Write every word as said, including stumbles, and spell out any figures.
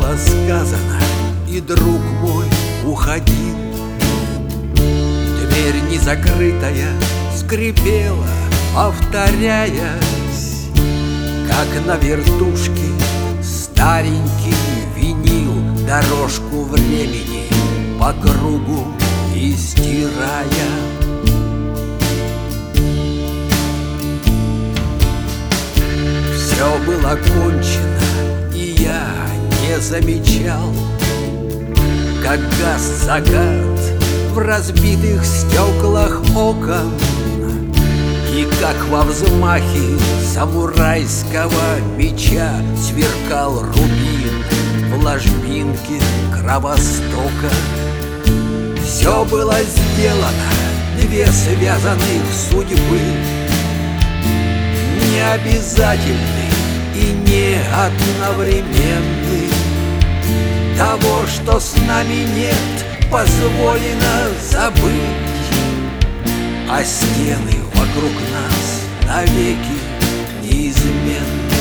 было сказано, и друг мой уходил. Дверь незакрытая скрипела, повторяясь, как на вертушке старенький винил дорожку времени по кругу истирая. Все было кончено, и я не замечал, как гас закат в разбитых стеклах окон, и как во взмахе самурайского меча сверкал рубин в ложбинке Кровостока. Все было сделано, две связанных судьбы, необязательны и не одновременны. Того, что с нами нет, позволено забыть, а стены вокруг нас навеки неизменны.